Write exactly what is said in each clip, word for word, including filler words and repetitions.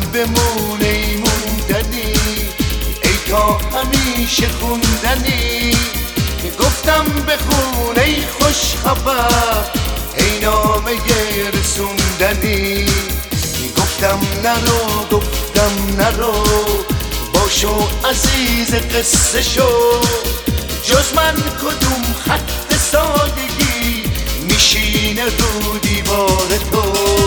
بمونه ای موندنی، ای تا همیشه خوندنی. گفتم بخون ای خوش خبر، ای نامه رسوندنی. گفتم نرو گفتم نرو، باشو عزیز قصه شو. جز من کدوم خط سادگی میشینه رو دیوار تو.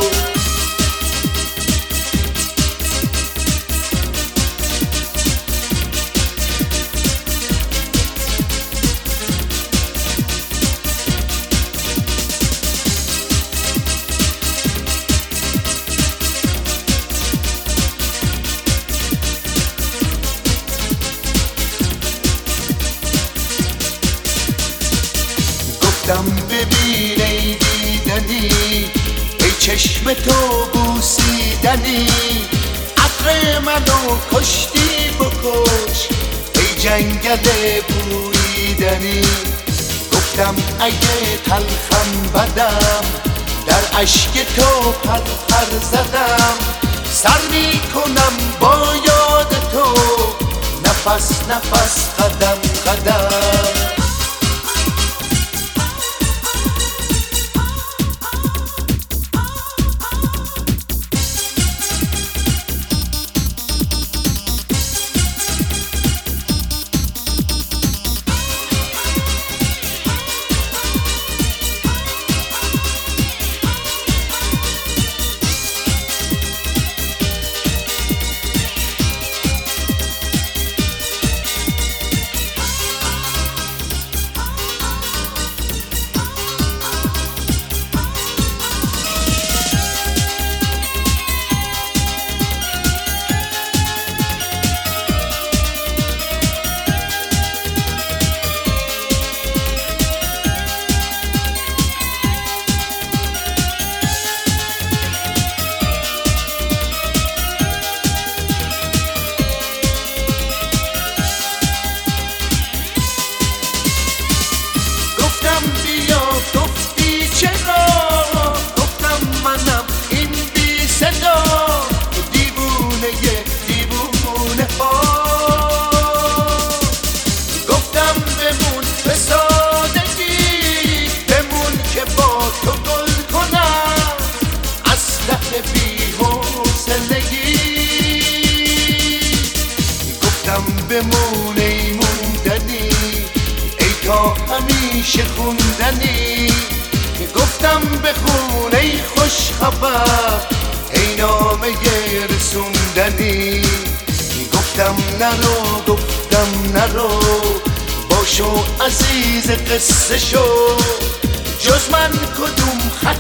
گفتم ببین ای دیدنی، ای چشم تو بوسیدنی. عطر منو کشتی بکش، ای جنگل بویدنی. گفتم اگه تلخم بدم، در اشک تو پر پر زدم. سر میکنم با یاد تو، نفس نفس قدم قدم. بمونه ای موندنی، ای تا همیشه خوندنی. گفتم بخون ای خوش خبر، ای نامه رسوندنی. گفتم نرو گفتم نرو، باشو عزیز قصه شو. جز من کدوم خط